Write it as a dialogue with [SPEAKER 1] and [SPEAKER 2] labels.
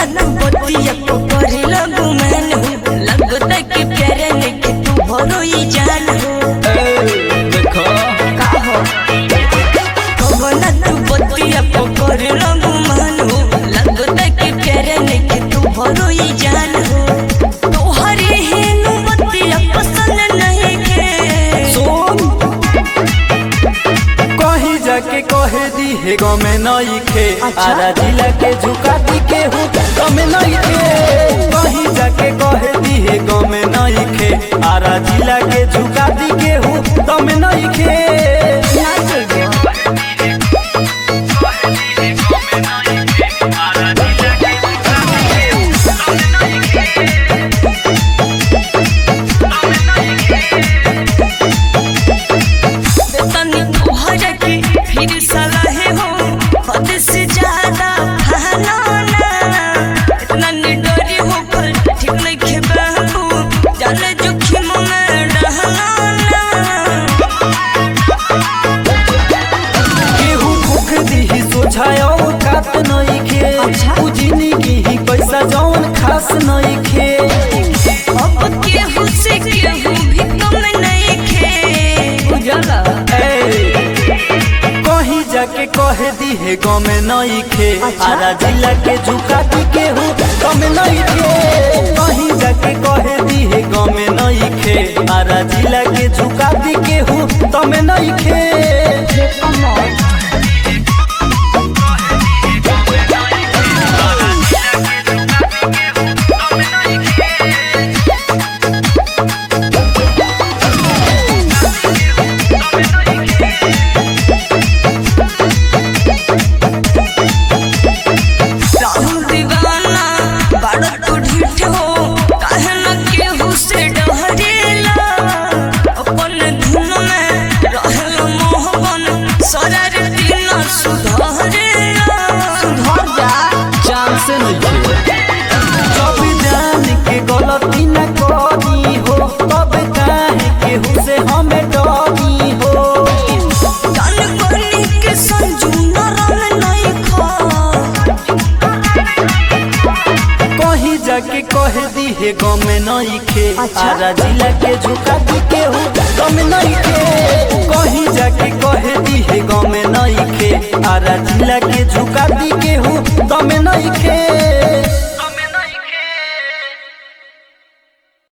[SPEAKER 1] तू बतिया को करे लगू मन हो लगता कि प्यारे लेके तू भरो ही जान हो
[SPEAKER 2] देखो
[SPEAKER 1] का हो कबना तू बतिया को करे लगू मन हो लगता कि प्यारे लेके तू भरो ही जान हो तोहरे हेनु बतिया पसंद नहीं के
[SPEAKER 2] सुन कहीं जाके कहे दी है गो में नहीं खे आरा जिला के झुका दी के हूँ गमे नहीं खे कहीं जाके कहे दी है गो में नहीं खे आरा जिला के झुका दी के हूँ गमे नहीं खे
[SPEAKER 1] फिर सलाहे हो हद से ज्यादा खाना ना इतना निडरी हो पर ठीक नहीं खे बाबू जाने जोखिम में रहना ना
[SPEAKER 2] केहू भूख दी सोझाया कात नहीं खे उजनी की ही पैसा जौन खास नहीं खे
[SPEAKER 1] अब केहू से केहू भी कम नहीं खे उजाला
[SPEAKER 2] जाके कहे दी है गो में नहीं खे आरा जिला के झुका दी के हूँ गम नहीं खे कहीं जाके कहे दी है गो में नहीं खे आरा जिला के झुका दी के हूँ गम नहीं खे जब जान के गलती न करी हो तब काहे केहू से हमें डरी हो कहीं जाके कहे दी है गो में नहीं खे आरा जिला के झुका दी के हूँ गम नहीं खे कहीं जाके कहे दी है गो में नहीं खे आरा जिला के झुका दी के हूँ गम नहीं खे।